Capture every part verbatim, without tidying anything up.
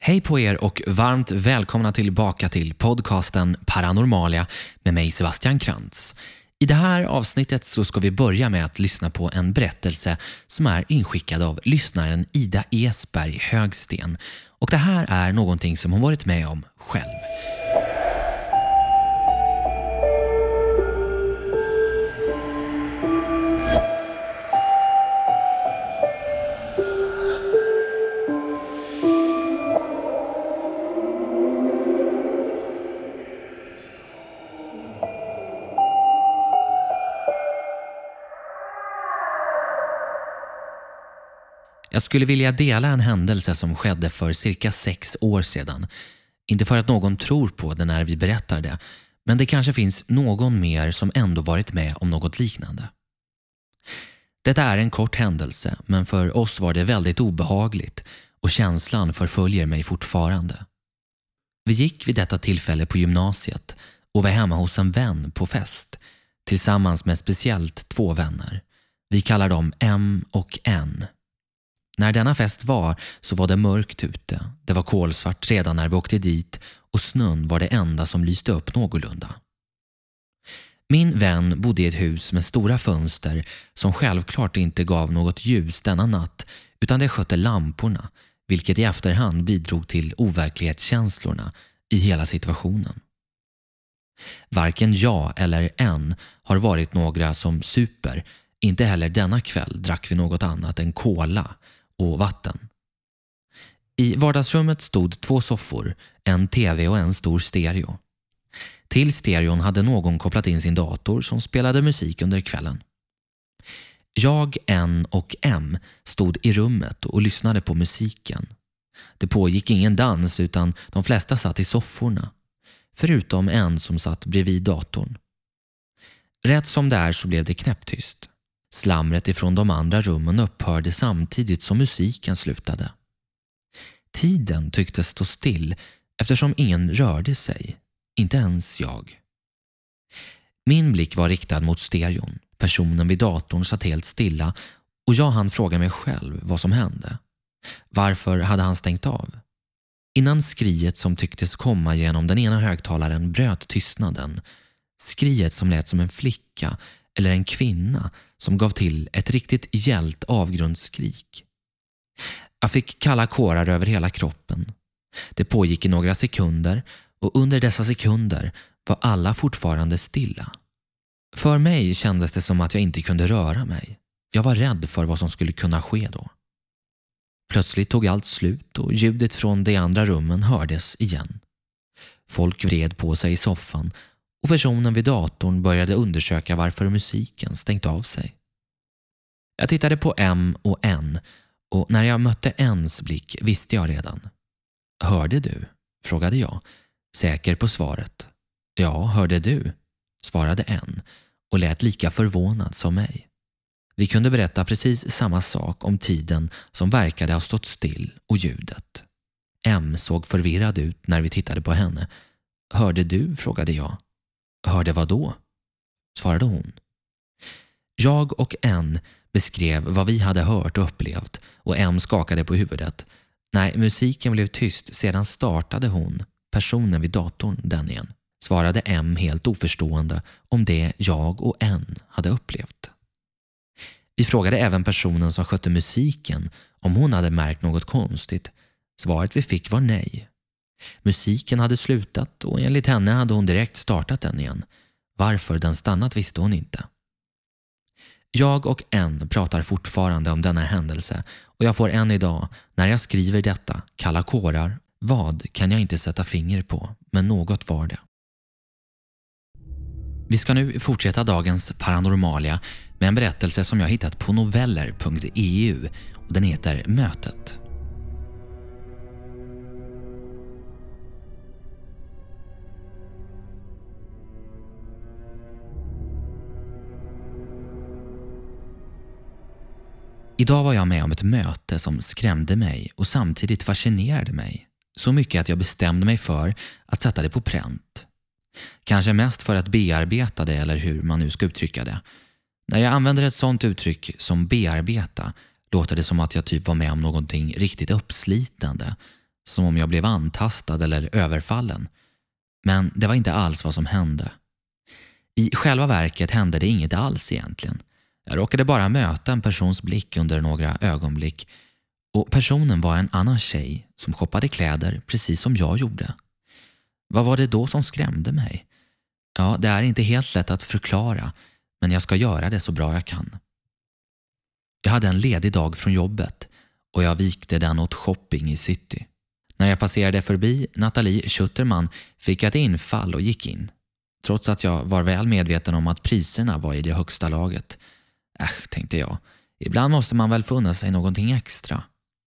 Hej på er och varmt välkomna tillbaka till podcasten Paranormalia med mig Sebastian Krantz. I det här avsnittet så ska vi börja med att lyssna på en berättelse som är inskickad av lyssnaren Ida Esberg Högsten. Och det här är någonting som hon varit med om själv. Jag skulle vilja dela en händelse som skedde för cirka sex år sedan. Inte för att någon tror på det när vi berättar det, men det kanske finns någon mer som ändå varit med om något liknande. Detta är en kort händelse, men för oss var det väldigt obehagligt och känslan förföljer mig fortfarande. Vi gick vid detta tillfälle på gymnasiet och var hemma hos en vän på fest, tillsammans med speciellt två vänner. Vi kallar dem M och N. När denna fest var så var det mörkt ute. Det var kolsvart redan när vi åkte dit och snön var det enda som lyste upp någorlunda. Min vän bodde i ett hus med stora fönster som självklart inte gav något ljus denna natt, utan det skötte lamporna, vilket i efterhand bidrog till overklighetskänslorna i hela situationen. Varken jag eller en har varit några som super. Inte heller denna kväll drack vi något annat än cola och vatten. I vardagsrummet stod två soffor, en tv och en stor stereo. Till stereon hade någon kopplat in sin dator som spelade musik under kvällen. Jag, N och M stod i rummet och lyssnade på musiken. Det pågick ingen dans utan de flesta satt i sofforna, förutom en som satt bredvid datorn. Rätt som det är så blev det knäpptyst. Slamret ifrån de andra rummen upphörde samtidigt som musiken slutade. Tiden tycktes stå still eftersom ingen rörde sig, inte ens jag. Min blick var riktad mot stereon. Personen vid datorn satt helt stilla och jag hann fråga mig själv vad som hände. Varför hade han stängt av? Innan skriet som tycktes komma genom den ena högtalaren bröt tystnaden. Skriet som lät som en flicka eller en kvinna som gav till ett riktigt gällt avgrundsskrik. Jag fick kalla kårar över hela kroppen. Det pågick i några sekunder och under dessa sekunder var alla fortfarande stilla. För mig kändes det som att jag inte kunde röra mig. Jag var rädd för vad som skulle kunna ske då. Plötsligt tog allt slut och ljudet från de andra rummen hördes igen. Folk vred på sig i soffan och personen vid datorn började undersöka varför musiken stängt av sig. Jag tittade på M och N och när jag mötte N:s blick visste jag redan. Hörde du? Frågade jag, säker på svaret. Ja, hörde du? Svarade N och lät lika förvånad som mig. Vi kunde berätta precis samma sak om tiden som verkade ha stått still och ljudet. M såg förvirrad ut när vi tittade på henne. Hörde du? Frågade jag. Hörde vad då? Svarade hon. Jag och N beskrev vad vi hade hört och upplevt och M skakade på huvudet. Nej, musiken blev tyst, sedan startade hon, personen vid datorn, den igen. Svarade M helt oförstående om det jag och N hade upplevt. Vi frågade även personen som skötte musiken om hon hade märkt något konstigt. Svaret vi fick var nej. Musiken hade slutat och enligt henne hade hon direkt startat den igen. Varför den stannat visste hon inte. Jag och N pratar fortfarande om denna händelse och jag får än idag, när jag skriver detta, kalla kårar. Vad kan jag inte sätta finger på, men något var det. Vi ska nu fortsätta dagens Paranormalia med en berättelse som jag hittat på noveller punkt e u och den heter Mötet. Idag var jag med om ett möte som skrämde mig och samtidigt fascinerade mig. Så mycket att jag bestämde mig för att sätta det på pränt. Kanske mest för att bearbeta det, eller hur man nu ska uttrycka det. När jag använder ett sånt uttryck som bearbeta låter det som att jag typ var med om någonting riktigt uppslitande. som om jag blev antastad eller överfallen. Men det var inte alls vad som hände. I själva verket hände det inget alls egentligen. Jag råkade bara möta en persons blick under några ögonblick, och personen var en annan tjej som shoppade kläder precis som jag gjorde. Vad var det då som skrämde mig? Ja, det är inte helt lätt att förklara, men jag ska göra det så bra jag kan. Jag hade en ledig dag från jobbet och jag vikte den åt shopping i city. När jag passerade förbi Nathalie Schutterman fick jag ett infall och gick in. Trots att jag var väl medveten om att priserna var i det högsta laget. Äsch, tänkte jag. Ibland måste man väl få unna sig någonting extra.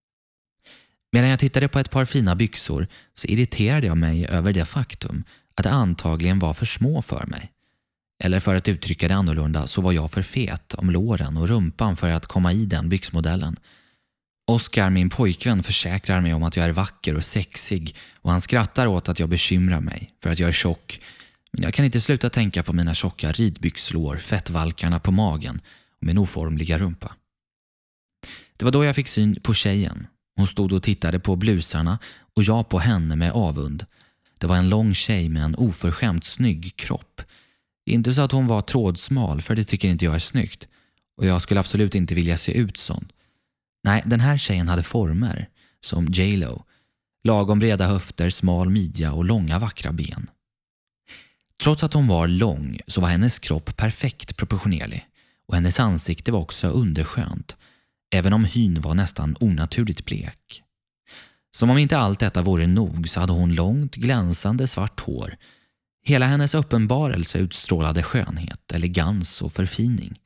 Medan jag tittade på ett par fina byxor så irriterade jag mig över det faktum att det antagligen var för små för mig. Eller för att uttrycka det annorlunda så var jag för fet om låren och rumpan för att komma i den byxmodellen. Oscar, min pojkvän, försäkrar mig om att jag är vacker och sexig och han skrattar åt att jag bekymrar mig för att jag är tjock. Men jag kan inte sluta tänka på mina tjocka ridbyxlår, fettvalkarna på magen och min oformliga rumpa. Det var då jag fick syn på tjejen. Hon stod och tittade på blusarna och jag på henne med avund. Det var en lång tjej med en oförskämt snygg kropp. Inte så att hon var trådsmal, för det tycker inte jag är snyggt. Och jag skulle absolut inte vilja se ut sån. Nej, den här tjejen hade former, som J Lo. Lagom breda höfter, smal midja och långa vackra ben. Trots att hon var lång så var hennes kropp perfekt proportionerlig. Och hennes ansikte var också underskönt. Även om hyn var nästan onaturligt blek. Som om inte allt detta vore nog så hade hon långt, glänsande svart hår. Hela hennes uppenbarelse utstrålade skönhet, elegans och förfining.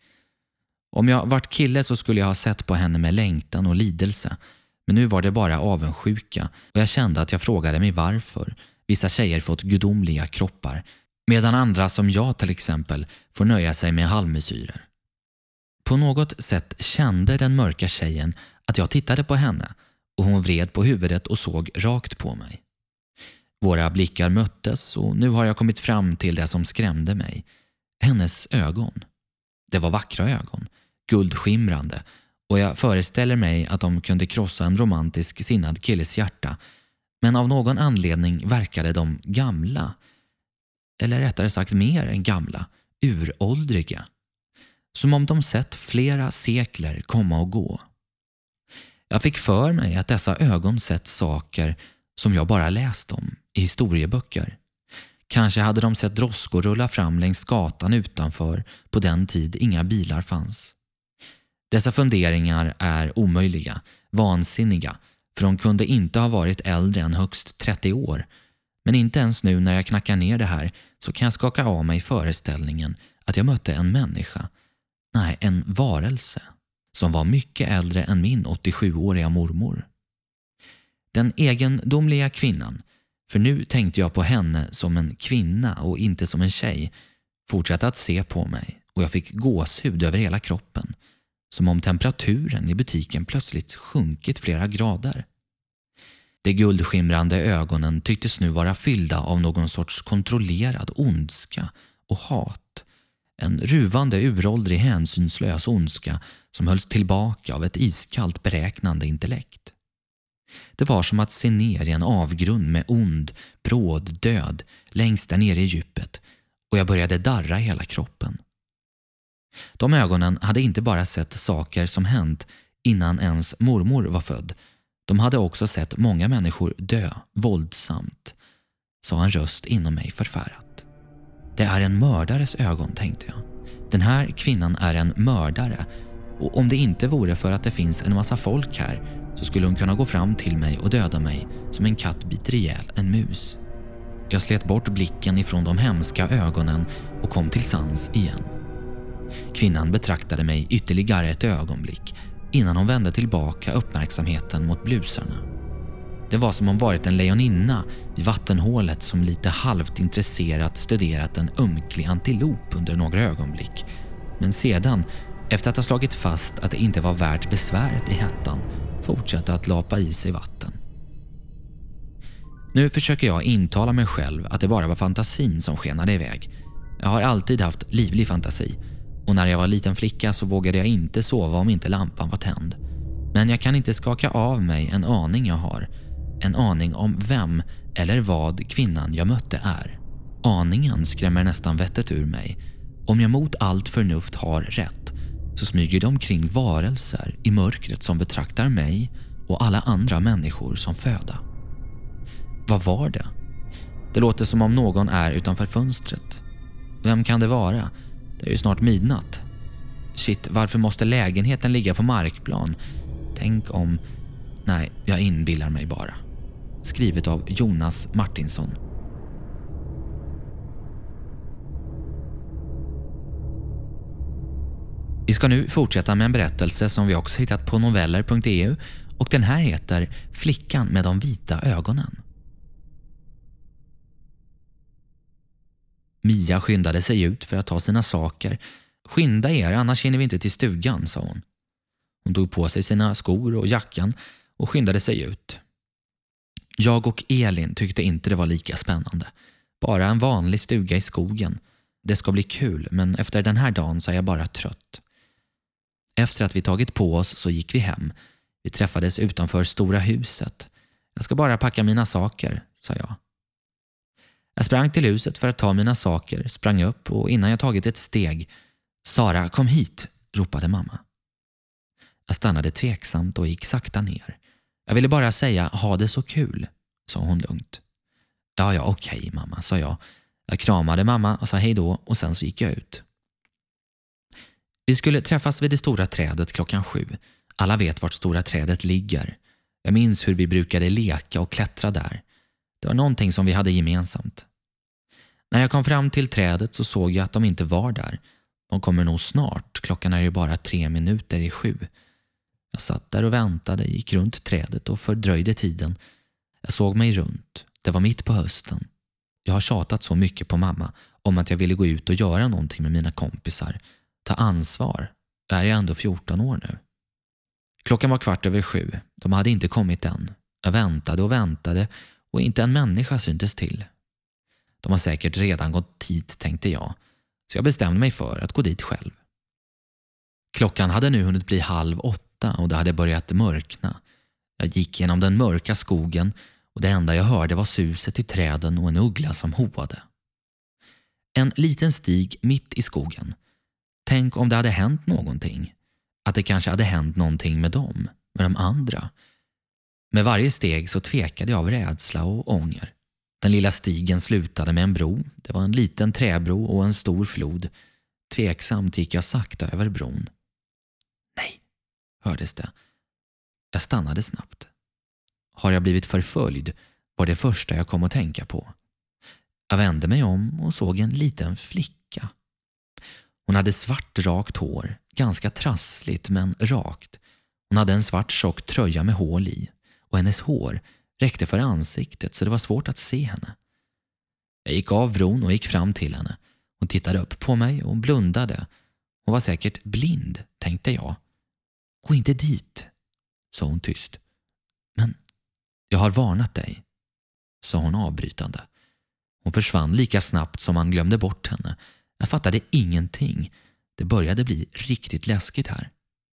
Om jag varit kille så skulle jag ha sett på henne med längtan och lidelse. Men nu var det bara avundsjuka och jag kände att jag frågade mig varför vissa tjejer fått gudomliga kroppar medan andra som jag till exempel får nöja sig med halvmesyrer. På något sätt kände den mörka tjejen att jag tittade på henne och hon vred på huvudet och såg rakt på mig. Våra blickar möttes och nu har jag kommit fram till det som skrämde mig. Hennes ögon. Det var vackra ögon, guldskimrande, och jag föreställer mig att de kunde krossa en romantisk sinnad killes hjärta. Men av någon anledning verkade de gamla. Eller rättare sagt mer än gamla, uråldriga. Som om de sett flera sekler komma och gå. Jag fick för mig att dessa ögon sett saker som jag bara läst om i historieböcker. Kanske hade de sett droskor rulla fram längs gatan utanför på den tid inga bilar fanns. Dessa funderingar är omöjliga, vansinniga, för de kunde inte ha varit äldre än högst trettio år. Men inte ens nu när jag knackar ner det här så kan jag skaka av mig föreställningen att jag mötte en människa. Nej, en varelse som var mycket äldre än min åttiosjuåriga mormor. Den egendomliga kvinnan, för nu tänkte jag på henne som en kvinna och inte som en tjej, fortsatte att se på mig och jag fick gåshud över hela kroppen. Som om temperaturen i butiken plötsligt sjunkit flera grader. De guldskimrande ögonen tycktes nu vara fyllda av någon sorts kontrollerad ondska och hat. En ruvande, uråldrig, hänsynslös ondska som hölls tillbaka av ett iskallt, beräknande intellekt. Det var som att se ner i en avgrund med ond, bråd död längst där nere i djupet och jag började darra hela kroppen. De ögonen hade inte bara sett saker som hänt innan ens mormor var född. De hade också sett många människor dö våldsamt, sa en röst inom mig förfärat. Det är en mördares ögon, tänkte jag. Den här kvinnan är en mördare och om det inte vore för att det finns en massa folk här så skulle hon kunna gå fram till mig och döda mig som en katt biter ihjäl en mus. Jag slet bort blicken ifrån de hemska ögonen och kom till sans igen. Kvinnan betraktade mig ytterligare ett ögonblick innan hon vände tillbaka uppmärksamheten mot blusarna. Det var som om varit en lejoninna vid vattenhålet som lite halvt intresserat studerat en ömklig antilop under några ögonblick. Men sedan, efter att ha slagit fast att det inte var värt besväret i hettan, fortsatte att lapa i sig vatten. Nu försöker jag intala mig själv att det bara var fantasin som skenade iväg. Jag har alltid haft livlig fantasi. Och när jag var liten flicka så vågade jag inte sova om inte lampan var tänd. Men jag kan inte skaka av mig en aning jag har. en aning om vem eller vad kvinnan jag mötte är. Aningen skrämmer nästan vettet ur mig. Om jag mot allt förnuft har rätt så smyger det omkring varelser i mörkret som betraktar mig och alla andra människor som föda. Vad var det? Det låter som om någon är utanför fönstret. Vem kan det vara? Det är ju snart midnatt. Shit, varför måste lägenheten ligga på markplan? Tänk om... Nej, jag inbillar mig bara. Skrivet av Jonas Martinsson. Vi ska nu fortsätta med en berättelse som vi också hittat på noveller punkt e u och den här heter Flickan med de vita ögonen. Mia skyndade sig ut för att ta sina saker. Skynda er, annars hinner vi inte till stugan, sa hon. Hon tog på sig sina skor och jackan och skyndade sig ut. Jag och Elin tyckte inte det var lika spännande. Bara en vanlig stuga i skogen. Det ska bli kul, men efter den här dagen så är jag bara trött. Efter att vi tagit på oss så gick vi hem. Vi träffades utanför stora huset. Jag ska bara packa mina saker, sa jag. Jag sprang till huset för att ta mina saker, sprang upp och innan jag tagit ett steg. Sara, kom hit, ropade mamma. Jag stannade tveksamt och gick sakta ner. Jag ville bara säga, ha det så kul, sa hon lugnt. Ja, ja, okej mamma, sa jag. Jag kramade mamma och sa hej då och sen så gick jag ut. Vi skulle träffas vid det stora trädet klockan sju. Alla vet vart stora trädet ligger. Jag minns hur vi brukade leka och klättra där. Det var någonting som vi hade gemensamt. När jag kom fram till trädet så såg jag att de inte var där. De kommer nog snart, klockan är ju bara tre minuter i sju. Jag satt där och väntade, gick runt trädet och fördröjde tiden. Jag såg mig runt. Det var mitt på hösten. Jag har tjatat så mycket på mamma om att jag ville gå ut och göra någonting med mina kompisar. Ta ansvar. Jag är ju ändå fjorton år nu. Klockan var kvart över sju. De hade inte kommit än. Jag väntade och väntade och inte en människa syntes till. De har säkert redan gått dit, tänkte jag. Så jag bestämde mig för att gå dit själv. Klockan hade nu hunnit bli halv åtta och det hade börjat mörkna. Jag gick genom den mörka skogen och det enda jag hörde var suset i träden och en uggla som hoade. En liten stig mitt i skogen. Tänk om det hade hänt någonting. Att det kanske hade hänt någonting med dem, med de andra. Med varje steg så tvekade jag av rädsla och ånger. Den lilla stigen slutade med en bro. Det var en liten träbro och en stor flod. Tveksamt gick jag sakta över bron. Nej, hördes det. Jag stannade snabbt. Har jag blivit förföljd var det första jag kom att tänka på. Jag vände mig om och såg en liten flicka. Hon hade svart rakt hår, ganska trassligt men rakt. Hon hade en svart tjock tröja med hål i och hennes hår räckte för ansiktet så det var svårt att se henne. Jag gick av bron och gick fram till henne. Hon tittade upp på mig och blundade. Hon var säkert blind, tänkte jag. Gå inte dit, sa hon tyst. Men jag har varnat dig, sa hon avbrytande. Hon försvann lika snabbt som man glömde bort henne. Jag fattade ingenting. Det började bli riktigt läskigt här.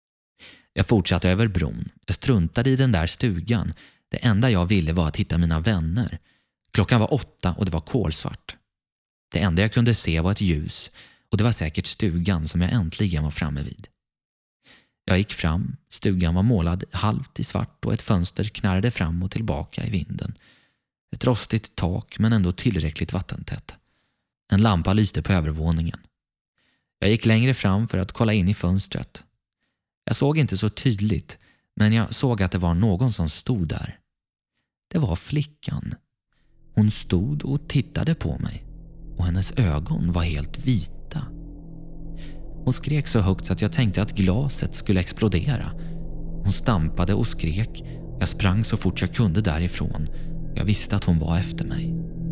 Jag fortsatte över bron. Jag struntade i den där stugan. Det enda jag ville var att hitta mina vänner. Klockan var åtta och det var kolsvart. Det enda jag kunde se var ett ljus och det var säkert stugan som jag äntligen var framme vid. Jag gick fram. Stugan var målad halvt i svart och ett fönster knarrade fram och tillbaka i vinden. Ett rostigt tak men ändå tillräckligt vattentätt. En lampa lyste på övervåningen. Jag gick längre fram för att kolla in i fönstret. Jag såg inte så tydligt, men jag såg att det var någon som stod där. Det var flickan. Hon stod och tittade på mig och hennes ögon var helt vita. Hon skrek så högt så att jag tänkte att glaset skulle explodera. Hon stampade och skrek. Jag sprang så fort jag kunde därifrån. Jag visste att hon var efter mig.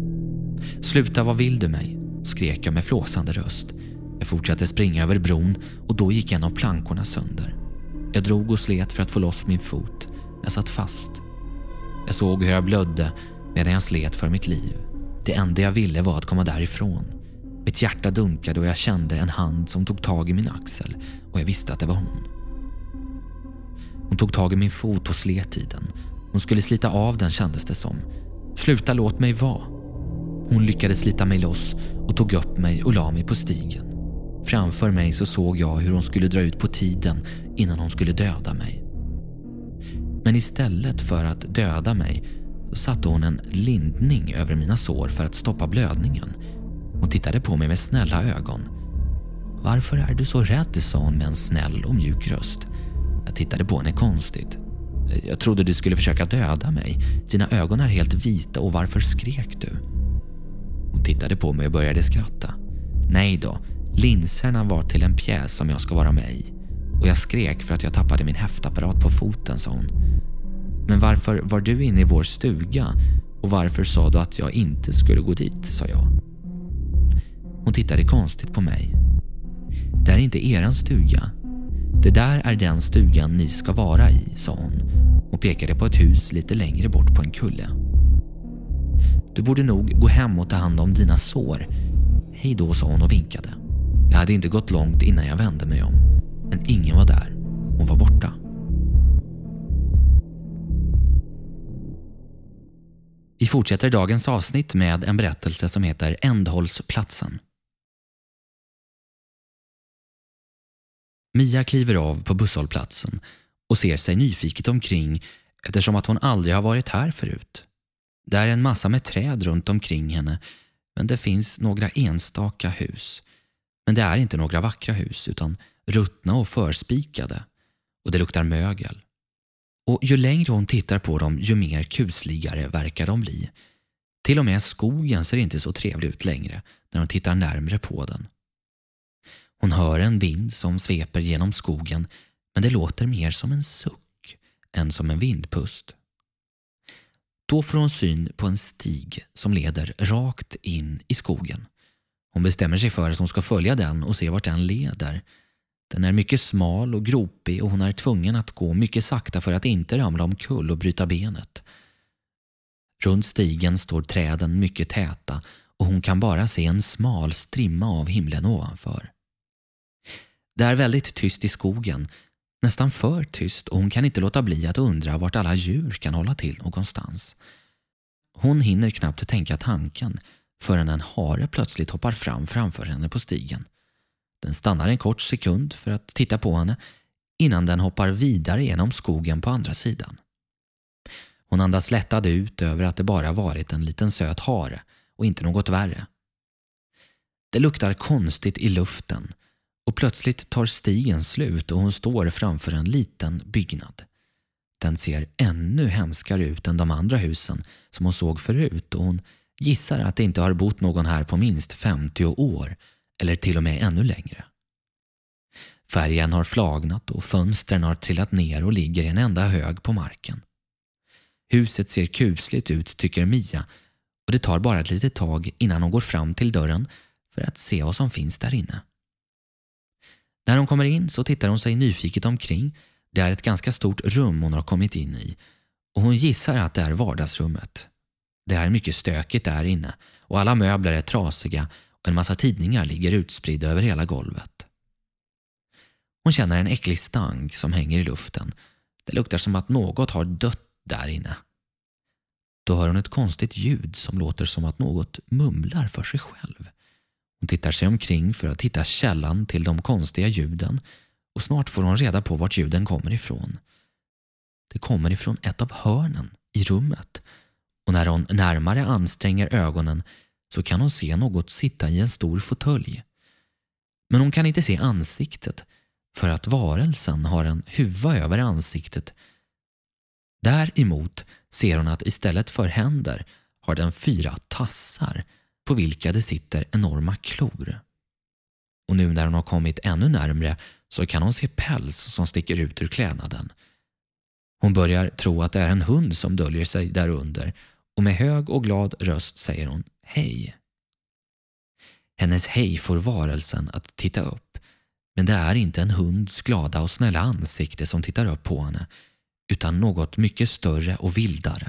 Sluta, vad vill du mig? Skrek jag med flåsande röst. Jag fortsatte springa över bron och då gick en av plankorna sönder. Jag drog och slet för att få loss min fot. Jag satt fast. Jag såg hur jag blödde medan jag slet för mitt liv. Det enda jag ville var att komma därifrån. Mitt hjärta dunkade och jag kände en hand som tog tag i min axel och jag visste att det var hon. Hon tog tag i min fot och slet i den. Hon skulle slita av den, kändes det som. Sluta, låt mig vara. Hon lyckades slita mig loss och tog upp mig och la mig på stigen. Framför mig så såg jag hur hon skulle dra ut på tiden innan hon skulle döda mig. Men istället för att döda mig så satte hon en lindning över mina sår för att stoppa blödningen. Hon tittade på mig med snälla ögon. Varför är du så rädd, sa hon med en snäll och mjuk röst. Jag tittade på henne konstigt. Jag trodde du skulle försöka döda mig. Dina ögon är helt vita och varför skrek du? Hon tittade på mig och började skratta. Nej då, linserna var till en pjäs som jag ska vara med i. Och jag skrek för att jag tappade min häftapparat på foten, sa hon. Men varför var du inne i vår stuga? Och varför sa du att jag inte skulle gå dit, sa jag. Hon tittade konstigt på mig. Det är inte eran stuga. Det där är den stugan ni ska vara i, sa hon och pekade på ett hus lite längre bort på en kulle. Du borde nog gå hem och ta hand om dina sår. Hej då, sa hon och vinkade. Jag hade inte gått långt innan jag vände mig om. Men ingen var där. Hon var borta. Vi fortsätter dagens avsnitt med en berättelse som heter Ändhållsplatsen. Mia kliver av på busshållplatsen och ser sig nyfiket omkring eftersom att hon aldrig har varit här förut. Det är en massa med träd runt omkring henne, men det finns några enstaka hus. Men det är inte några vackra hus utan ruttna och förspikade, och det luktar mögel. Och ju längre hon tittar på dem, ju mer kusligare verkar de bli. Till och med skogen ser inte så trevlig ut längre när hon tittar närmre på den. Hon hör en vind som sveper genom skogen, men det låter mer som en suck än som en vindpust. Då får hon syn på en stig som leder rakt in i skogen. Hon bestämmer sig för att hon ska följa den och se vart den leder. Den är mycket smal och gropig och hon är tvungen att gå mycket sakta för att inte ramla omkull och bryta benet. Runt stigen står träden mycket täta och hon kan bara se en smal strimma av himlen ovanför. Det är väldigt tyst i skogen, nästan för tyst, och hon kan inte låta bli att undra vart alla djur kan hålla till någonstans. Hon hinner knappt tänka tanken förrän en hare plötsligt hoppar fram framför henne på stigen. Den stannar en kort sekund för att titta på henne innan den hoppar vidare genom skogen på andra sidan. Hon andas lättad ut över att det bara varit en liten söt hare och inte något värre. Det luktar konstigt i luften. Och plötsligt tar stigen slut och hon står framför en liten byggnad. Den ser ännu hemskare ut än de andra husen som hon såg förut, och hon gissar att det inte har bott någon här på minst femtio år eller till och med ännu längre. Färgen har flagnat och fönstren har trillat ner och ligger i en enda hög på marken. Huset ser kusligt ut, tycker Mia, och det tar bara ett litet tag innan hon går fram till dörren för att se vad som finns där inne. När hon kommer in så tittar hon sig nyfiket omkring. Det är ett ganska stort rum hon har kommit in i, och hon gissar att det är vardagsrummet. Det är mycket stökigt där inne och alla möbler är trasiga och en massa tidningar ligger utspridda över hela golvet. Hon känner en äcklig stank som hänger i luften. Det luktar som att något har dött där inne. Då hör hon ett konstigt ljud som låter som att något mumlar för sig själv. Hon tittar sig omkring för att hitta källan till de konstiga ljuden, och snart får hon reda på vart ljuden kommer ifrån. Det kommer ifrån ett av hörnen i rummet, och när hon närmare anstränger ögonen så kan hon se något sitta i en stor fåtölj. Men hon kan inte se ansiktet för att varelsen har en huva över ansiktet. Däremot ser hon att istället för händer har den fyra tassar på vilka det sitter enorma klor. Och nu när hon har kommit ännu närmre så kan hon se päls som sticker ut ur klädnaden. Hon börjar tro att det är en hund som döljer sig där under, och med hög och glad röst säger hon hej. Hennes hej får varelsen att titta upp, men det är inte en hunds glada och snälla ansikte som tittar upp på henne, utan något mycket större och vildare.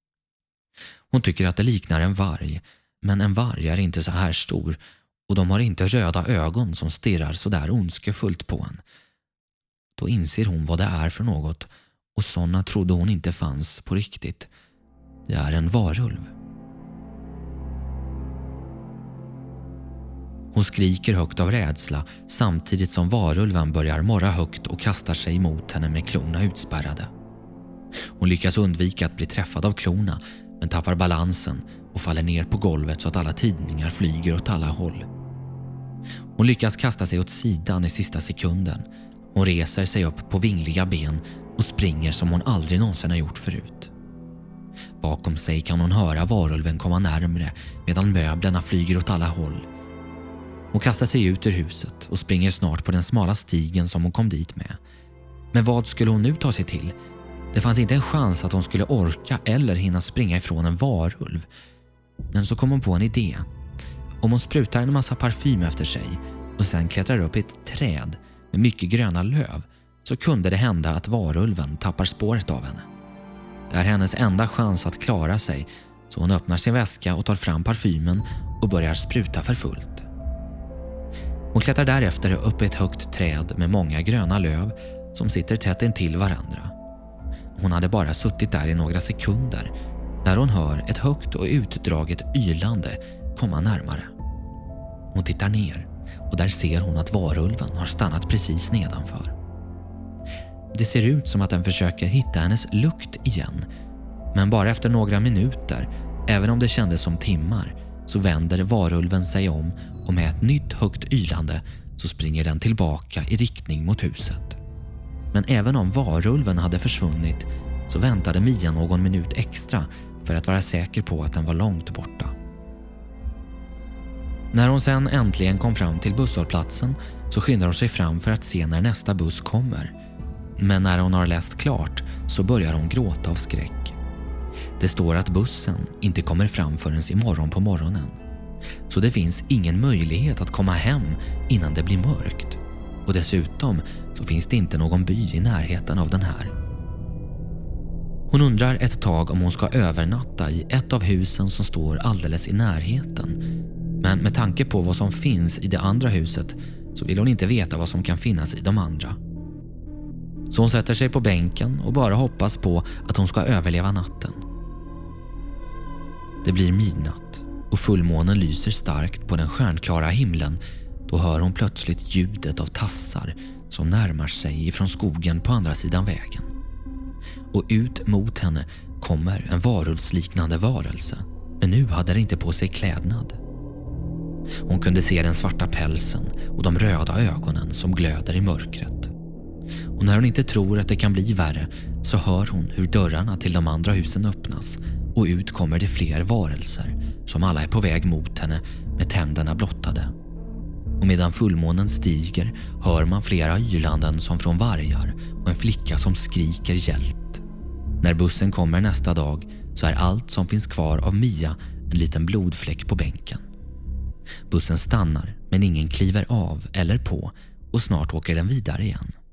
Hon tycker att det liknar en varg, men en varg är inte så här stor, och de har inte röda ögon som stirrar så där ondskefullt på en. Då inser hon vad det är för något, Och sådana trodde hon inte fanns på riktigt. Det är en varulv. Hon skriker högt av rädsla samtidigt som varulven börjar morra högt och kastar sig emot henne med klorna utspärrade. Hon lyckas undvika att bli träffad av klorna men tappar balansen och faller ner på golvet så att alla tidningar flyger åt alla håll. Hon lyckas kasta sig åt sidan i sista sekunden. Hon reser sig upp på vingliga ben och springer som hon aldrig någonsin har gjort förut. Bakom sig kan hon höra varulven komma närmre medan möblerna flyger åt alla håll. Hon kastar sig ut ur huset och springer snart på den smala stigen som hon kom dit med. Men vad skulle hon nu ta sig till? Det fanns inte en chans att hon skulle orka eller hinna springa ifrån en varulv. Men så kom hon på en idé. Om hon sprutar en massa parfym efter sig och sen klättrar upp i ett träd med mycket gröna löv så kunde det hända att varulven tappar spåret av henne. Det är hennes enda chans att klara sig, så hon öppnar sin väska och tar fram parfymen och börjar spruta för fullt. Hon klättrar därefter upp i ett högt träd med många gröna löv som sitter tätt intill varandra. Hon hade bara suttit där i några sekunder när hon hör ett högt och utdraget ylande komma närmare. Hon tittar ner och där ser hon att varulven har stannat precis nedanför. Det ser ut som att den försöker hitta hennes lukt igen, men bara efter några minuter, även om det kändes som timmar, så vänder varulven sig om och med ett nytt högt ylande så springer den tillbaka i riktning mot huset. Men även om varulven hade försvunnit så väntade Mia någon minut extra för att vara säker på att den var långt borta. När hon sen äntligen kom fram till busshållplatsen så skyndar hon sig fram för att se när nästa buss kommer. Men när hon har läst klart så börjar hon gråta av skräck. Det står att bussen inte kommer fram förrän imorgon på morgonen. Så det finns ingen möjlighet att komma hem innan det blir mörkt. Och dessutom så finns det inte någon by i närheten av den här. Hon undrar ett tag om hon ska övernatta i ett av husen som står alldeles i närheten. Men med tanke på vad som finns i det andra huset så vill hon inte veta vad som kan finnas i de andra. Så hon sätter sig på bänken och bara hoppas på att hon ska överleva natten. Det blir midnatt och fullmånen lyser starkt på den stjärnklara himlen. Då hör hon plötsligt ljudet av tassar som närmar sig ifrån skogen på andra sidan vägen. Och ut mot henne kommer en varulvsliknande varelse, men nu hade den inte på sig klädnad. Hon kunde se den svarta pälsen och de röda ögonen som glöder i mörkret. Och när hon inte tror att det kan bli värre så hör hon hur dörrarna till de andra husen öppnas och ut kommer det fler varelser som alla är på väg mot henne med tänderna blottade. Och medan fullmånen stiger hör man flera ylanden som från vargar och en flicka som skriker hjälp. När bussen kommer nästa dag så är allt som finns kvar av Mia en liten blodfläck på bänken. Bussen stannar men ingen kliver av eller på och snart åker den vidare igen.